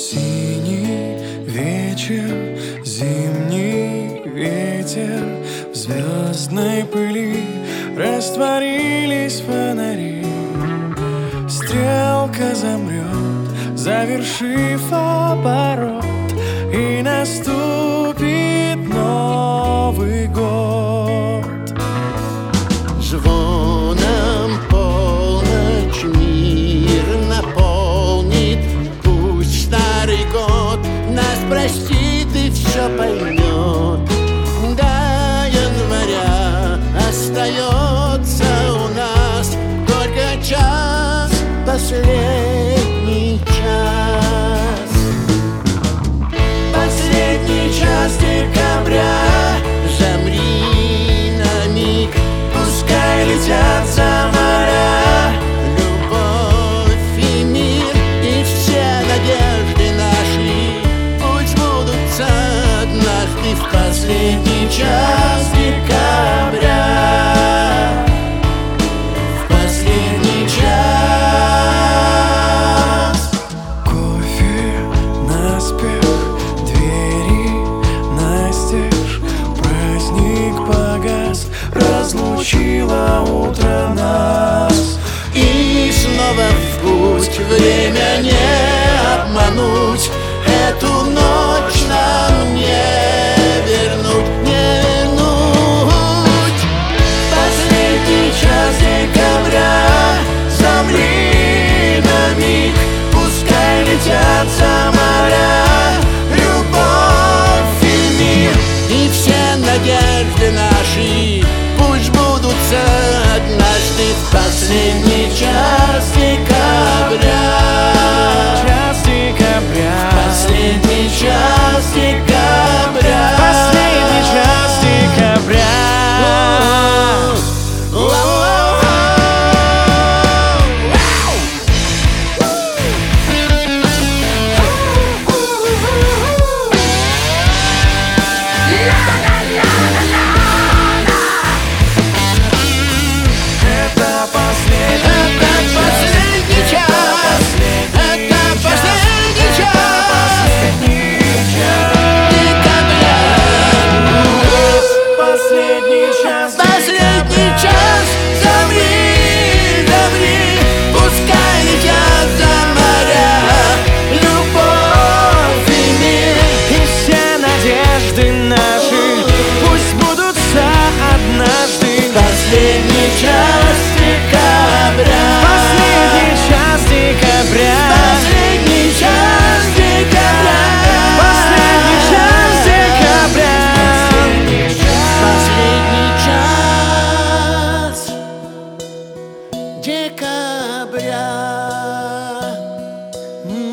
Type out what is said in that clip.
Синий вечер, зимний ветер, в звездной пыли растворились фонари. Стрелка замрет, завершив оборот, и наступит Новый год. Звоном полночь мир наполнит. Пусть старый год нас простит и все поймет. До января остается у нас только час, последний час. Последний час декабря. Замри на миг, пускай летят за моря любовь и мир, и все надежды наши пусть сбудутся однажды в последний час декабря. В последний час. Кофе наспех, двери настежь, праздник погас, разлучило утро нас. И снова в путь, время не обмануть. Эту ночь нам не вернуть, не вернуть. Последний час декабря. Замри на миг, пускай летят за моря любовь и мир, и все надежды наши пусть сбудутся однажды в последний час декабря. Час декабря, Последний час декабря. последний час декабря. Это последний час. Это последний час декабря. Последний час. Последний час. Замри, замри, пускай летят за моря любовь и мир, И все надежды наши пусть сбудутся однажды. последний час декабря. Последний час декабря. Последний час декабря. Последний час декабря. Последний час декабря.